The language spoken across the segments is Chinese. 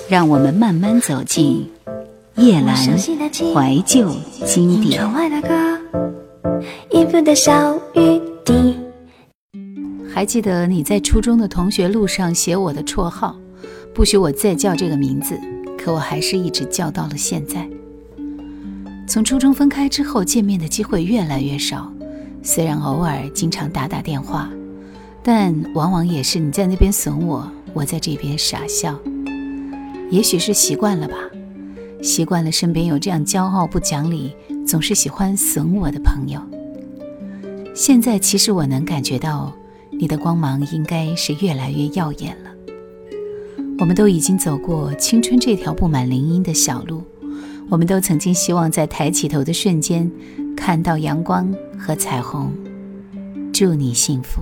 让我们慢慢走进夜阑怀旧经典。还记得你在初中的同学录上写我的绰号，不许我再叫这个名字，可我还是一直叫到了现在。从初中分开之后，见面的机会越来越少，虽然偶尔经常打电话，但往往也是你在那边损我，我在这边傻笑。也许是习惯了吧，习惯了身边有这样骄傲不讲理，总是喜欢损我的朋友。现在其实我能感觉到你的光芒应该是越来越耀眼了。我们都已经走过青春这条布满林荫的小路，我们都曾经希望在抬起头的瞬间看到阳光和彩虹。祝你幸福。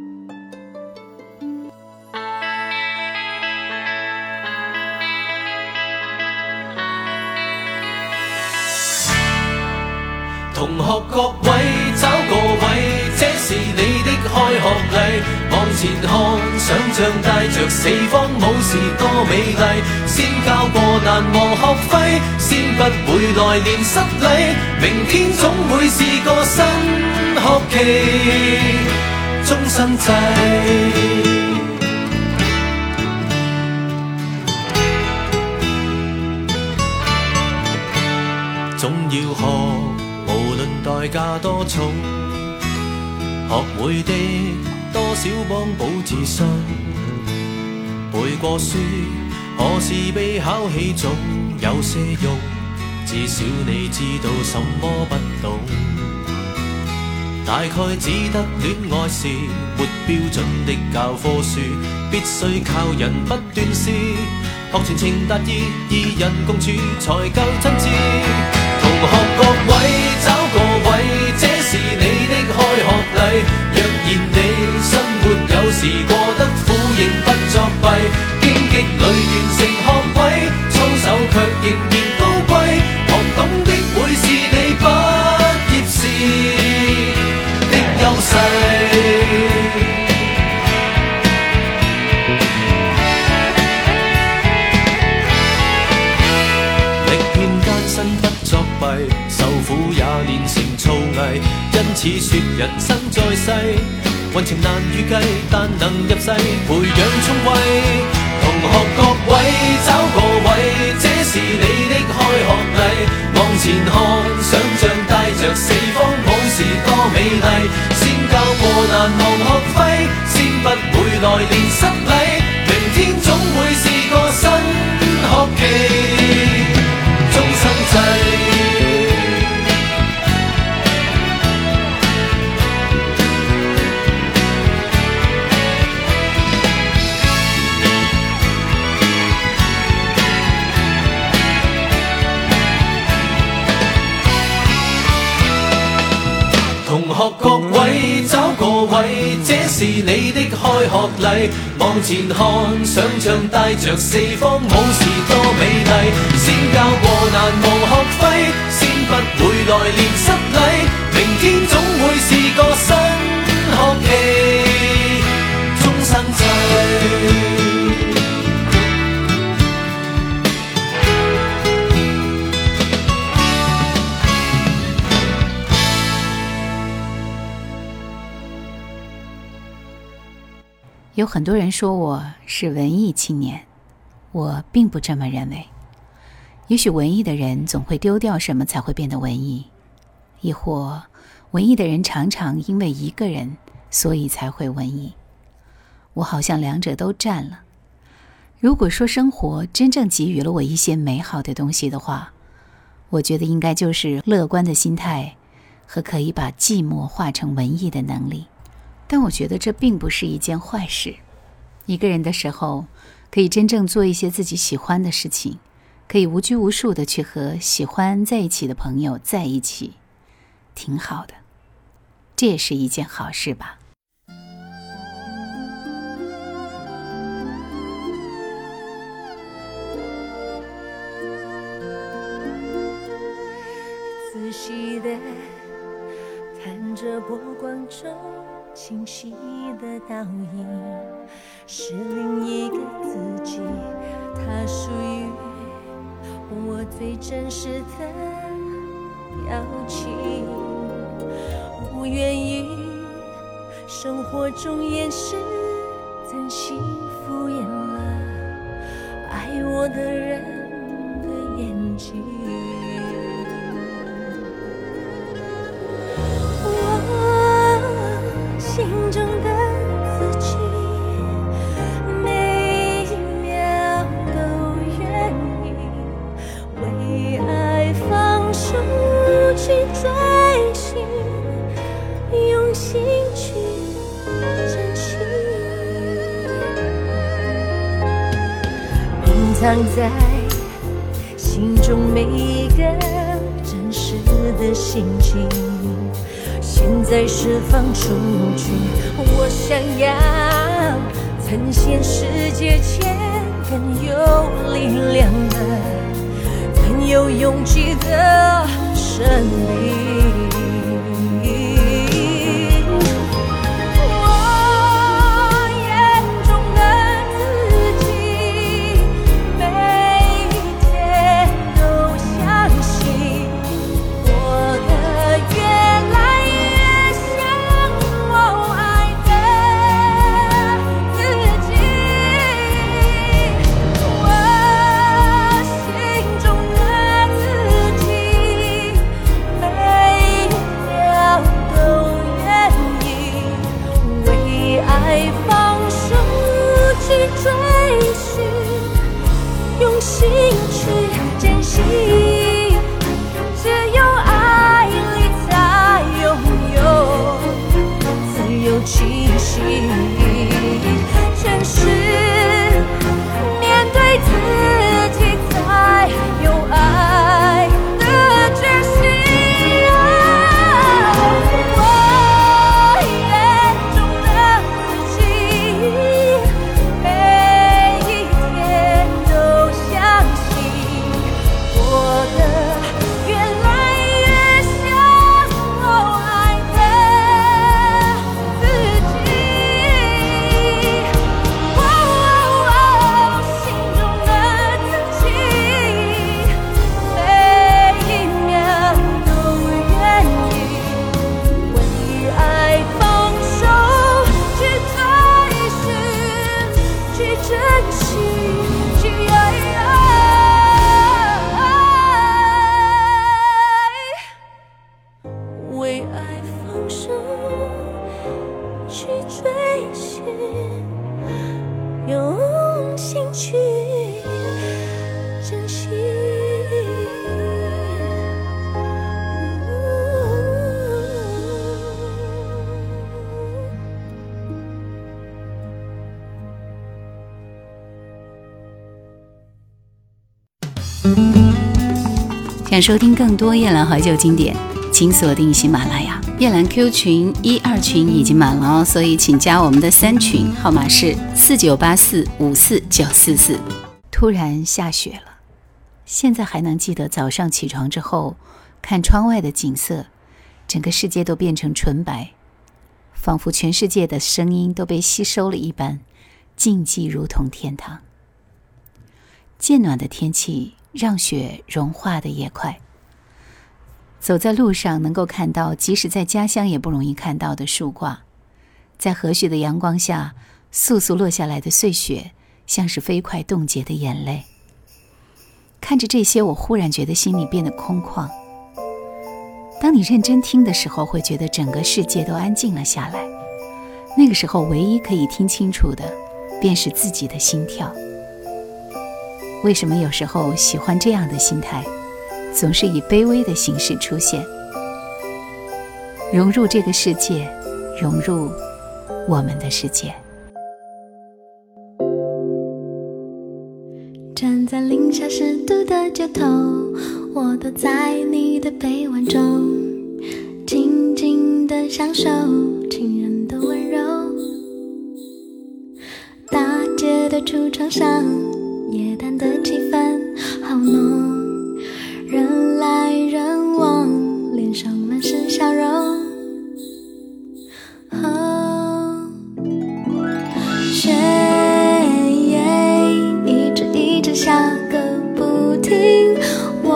同學各位找個位，這是你的開學禮。往前看，想像帶着四方武士多美麗。先交過難忘學費，先不會來年失禮。明天總會是個新學期，終身制。總要學，無論代價多重，學會的多少幫補自信。背過書，何時被考起總有些用，至少你知道什麼不懂。大概只得戀愛是沒標準的教科書，必須靠人不斷試，學全情達意，二人共處才夠真摯。同學各位找個位，這是你的開學禮。若然你生活有時過得苦，仍不作弊，荊棘裏完成學位，操守卻仍然高貴。學懂的會是你畢業時的優勢。受苦也練成造詣，因此說人生在世，運程難預計，但能入世培養聰慧。同學各位找個位，這是你的開學禮。往前看，想像帶着四方武士多美麗。先交過難忘學費，先不會來年失禮。明天總會是個新學期，終身制。同學各位找個位，這是你的開學禮。往前看，想像帶着四方武士多美麗。先交過難忘學費，先不會來年失禮。明天總會是個新學期，終身制。 有很多人说我是文艺青年，我并不这么认为。也许文艺的人总会丢掉什么才会变得文艺，亦或文艺的人常常因为一个人，所以才会文艺。我好像两者都占了。如果说生活真正给予了我一些美好的东西的话，我觉得应该就是乐观的心态和可以把寂寞化成文艺的能力。但我觉得这并不是一件坏事。一个人的时候，可以真正做一些自己喜欢的事情，可以无拘无束地去和喜欢在一起的朋友在一起，挺好的。这也是一件好事吧。 仔细地看着波光中清晰的倒影，是另一个自己，它属于最真实的表情，不愿意生活中掩饰真心，敷衍了爱我的人的眼睛。我心中的自己每一秒都愿意为爱放手去追寻，用心去珍惜，隐藏在心中每一个真实的心情，现在释放出去。我想要呈现世界前更有力量的、更有勇气的生命。 想收听更多夜兰怀旧经典，请锁定喜马拉雅。夜兰 Q 群1、2群已经满了哦，所以请加我们的3群，号码是4984549944。突然下雪了，现在还能记得早上起床之后看窗外的景色，整个世界都变成纯白，仿佛全世界的声音都被吸收了一般，静寂如同天堂。渐暖的天气让雪融化的也快，走在路上能够看到即使在家乡也不容易看到的树挂，在和煦的阳光下簌簌落下来的碎雪像是飞快冻结的眼泪。看着这些，我忽然觉得心里变得空旷。当你认真听的时候，会觉得整个世界都安静了下来，那个时候唯一可以听清楚的便是自己的心跳。为什么有时候喜欢这样的心态，总是以卑微的形式出现？融入这个世界，融入我们的世界。 站在零下10度的街头，我躲在你的臂弯中，静静地享受情人的温柔。大街的橱窗上，夜淡的气氛好浓，人来人往，脸上满是笑容。雪一直下个不停，我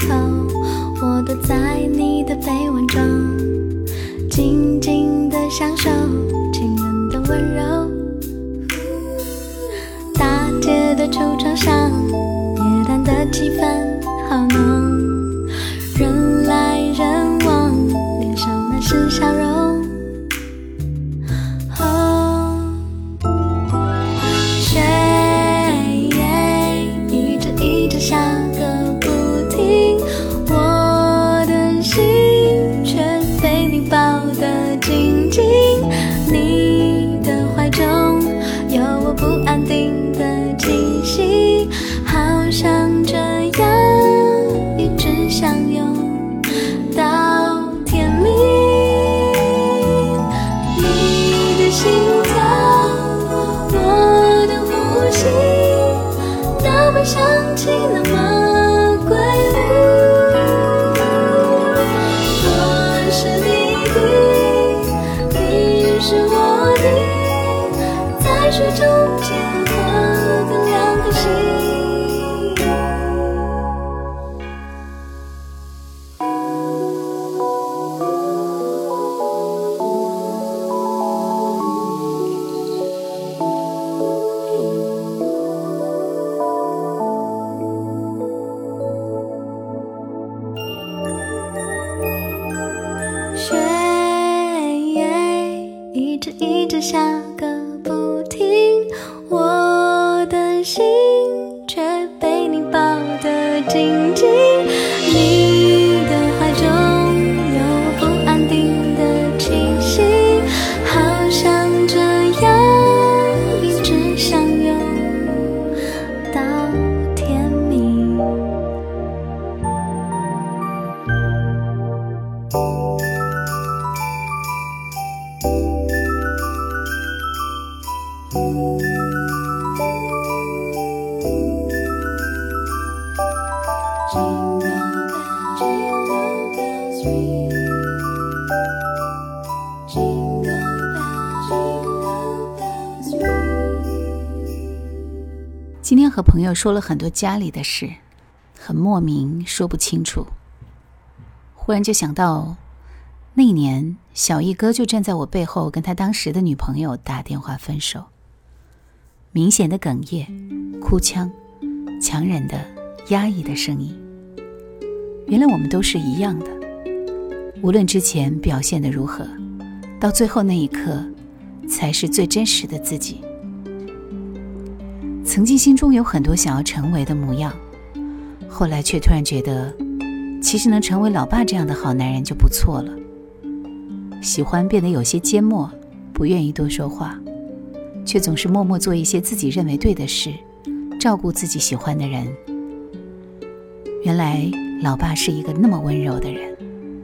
口，我躲在你的臂弯中，静静地享受情人的温柔。大街的橱窗上，夜淡的气氛好浓，人来人往，脸上满是笑容。雪一直下个不停，我的心却被你抱得紧紧，你的怀中有我不安定的气息，好像这样一直相拥到天明。你的心跳，我的呼吸，那么香气，那么规律。我是你的，你是我的，在水中结合的两颗心。雪一直下个不停，我的心却被你抱得紧紧，你的怀中有我不安定的气息，好像这样一直相拥到天明。 今天和朋友说了很多家里的事，很莫名，说不清楚。忽然就想到，那年小易哥就站在我背后，跟他当时的女朋友打电话分手。明显的哽咽、哭腔、强忍的、压抑的声音。原来我们都是一样的，无论之前表现得如何，到最后那一刻，才是最真实的自己。曾经心中有很多想要成为的模样，后来却突然觉得，其实能成为老爸这样的好男人就不错了。喜欢变得有些缄默，不愿意多说话，却总是默默做一些自己认为对的事，照顾自己喜欢的人。原来老爸是一个那么温柔的人。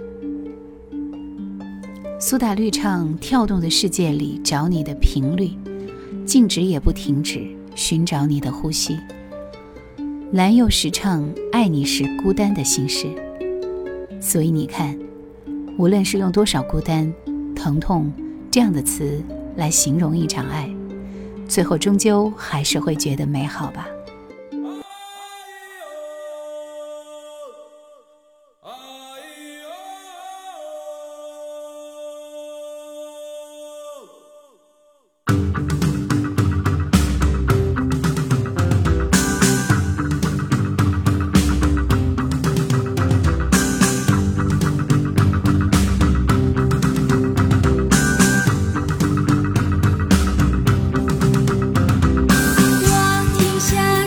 苏打绿唱《跳动的世界里找你的频率》，静止也不停止，寻找你的呼吸。蓝又时唱《爱你时孤单的心事》。所以你看，无论是用多少孤单、疼痛这样的词来形容一场爱，最后终究还是会觉得美好吧。 我停下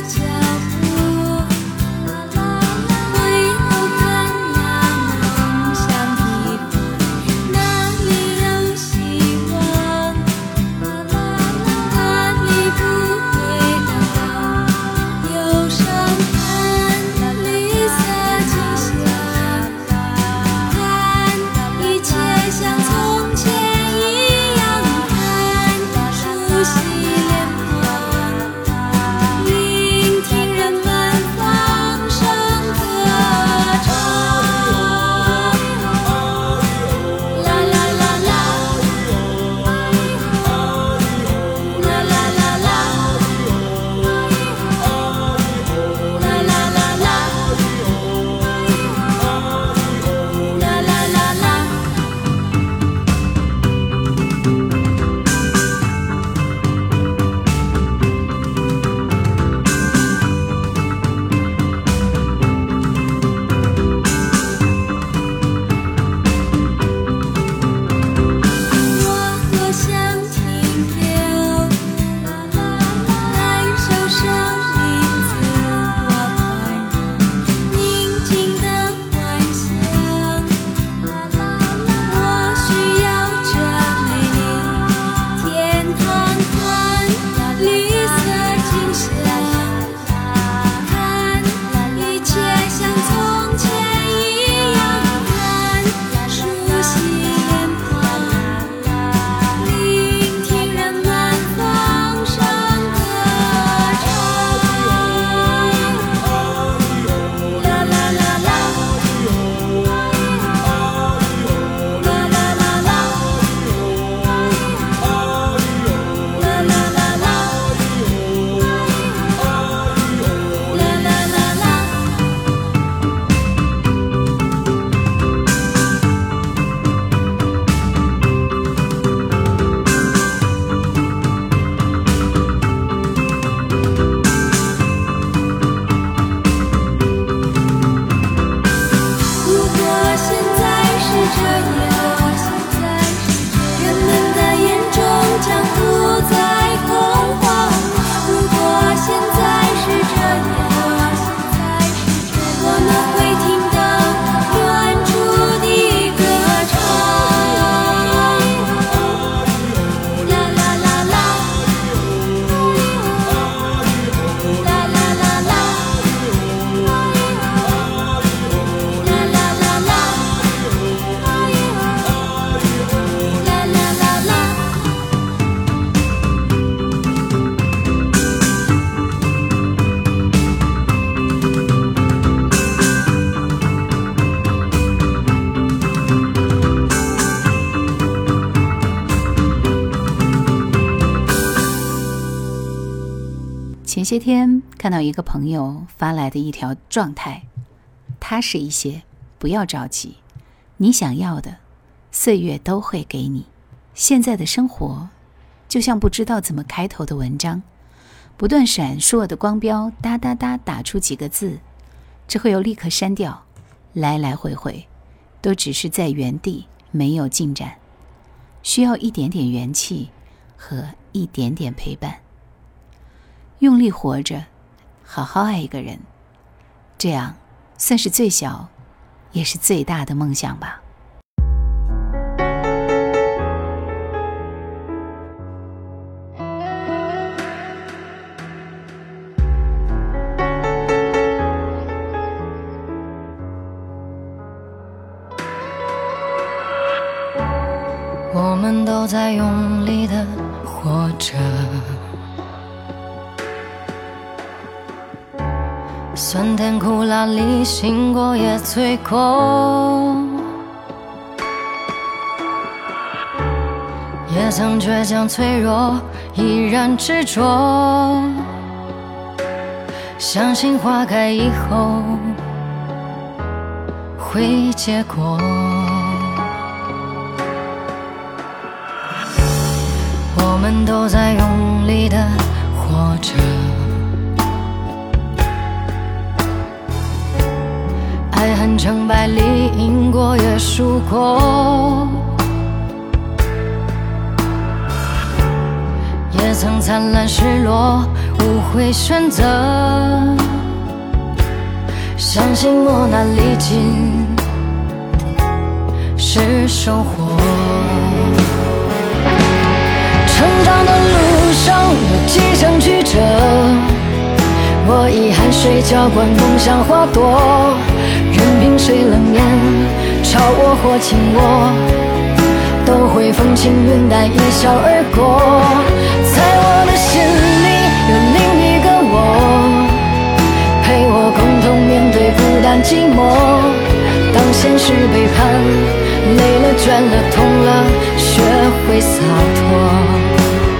前些天看到一个朋友发来的一条状态，踏实一些，不要着急，你想要的岁月都会给你。现在的生活就像不知道怎么开头的文章，不断闪烁的光标哒哒哒打出几个字，之后又立刻删掉，来来回回都只是在原地，没有进展，需要一点点元气和一点点陪伴。用力活着，好好爱一个人，这样算是最小也是最大的梦想吧。 我们都在用力地活着，酸甜苦辣里醒过也醉过，也曾倔强脆弱，依然执着，相信花开以后会结果。我们都在用力地活着，爱恨成败里赢过也输过，也曾灿烂失落，无悔选择，相信磨难历尽是收获。成长的路上有几程曲折，我以汗水浇灌梦想花朵，任凭谁冷眼嘲我或轻我，都会风轻云淡一笑而过。在我的心里有另一个我，陪我共同面对孤单寂寞。当现实背叛，累了倦了痛了，学会洒脱。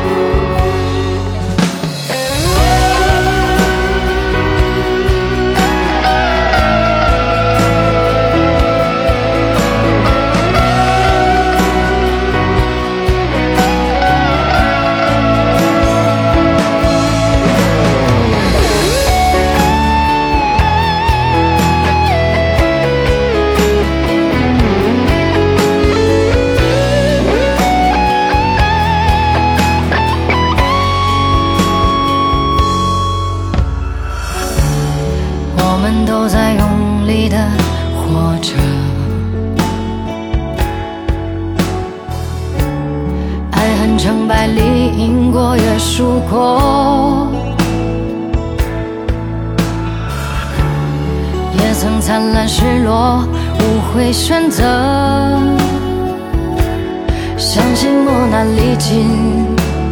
都在用力地活着，爱恨成败里赢过也输过，也曾灿烂失落，无悔选择，相信磨难历尽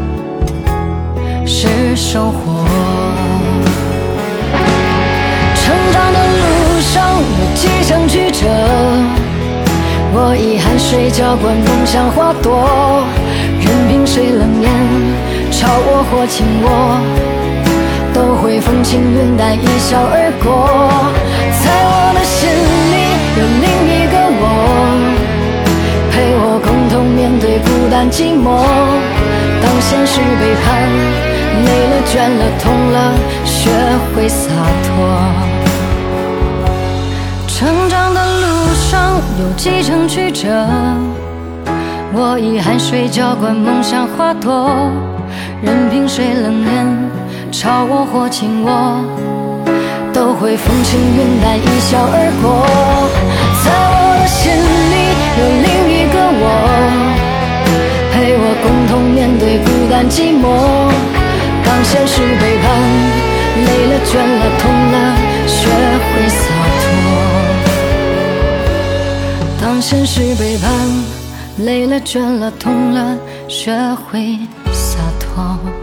是收获。成长的路上有几程曲折，我以汗水浇灌梦想花朵，任凭谁冷眼嘲我或轻我，都会风轻云淡一笑而过。在我的心里有另一个我，陪我共同面对孤单寂寞。当现实背叛，累了倦了痛了，学会洒脱。成长的路上有几程曲折，我以汗水浇灌梦想花朵，任凭谁冷眼嘲我或轻我，都会风轻云淡一笑而过。在我的心里有另一个我，陪我共同面对孤单寂寞。当现实背叛，累了倦了痛了，学会洒脱。当现实背叛，累了倦了痛了，学会洒脱。